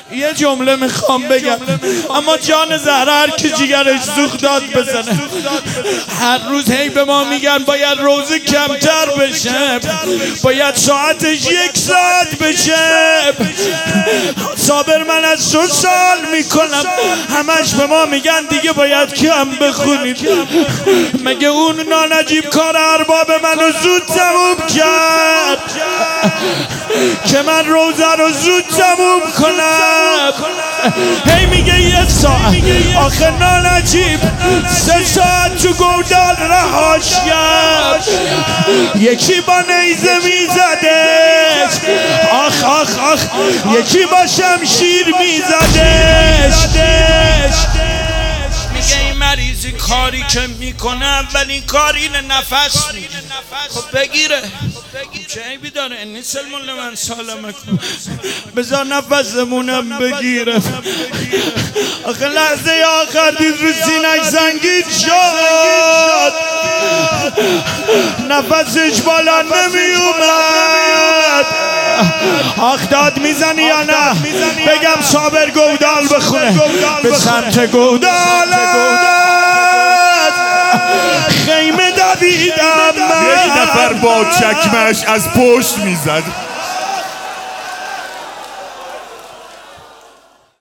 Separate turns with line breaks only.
یه جمله میخوام بگم، اما جان زهرا هر کی جیگرش سوخت داد بزنه. هر روز هی به ما میگن باید روزه کمتر بشه، باید ساعتش 1 ساعت بشه. صابر من از 2 سال میکنم، همش به ما میگن دیگه باید کم بخونید. مگه اون نانجیب کار ارباب منو زود تموم کرد که من روزه رو زود تموم کنم؟ هی میگه 1 ساعت، آخه نانجیب 3 ساعت تو گودال رهاش کرد، یکی با نیزه میزدش، آخ آخ آخ، یکی با شمشیر میزدش. میگه این مریضی کاری که میکنه اولین کار اینه نفس میگیره. خب بگیره، چه عیبی داره؟ این سلمون من سالمکم، بذار نفسمونم بگیره. آخه لحظه آخر دید رو سینه‌اش زنگید شد، نفسش بالا نمی اومد. آخ داد میزنی یا نه؟ بگم صابر گودال بخونه. به سمت گودال خیمه دویدم،
1 نفر با چکمش از پشت میزد.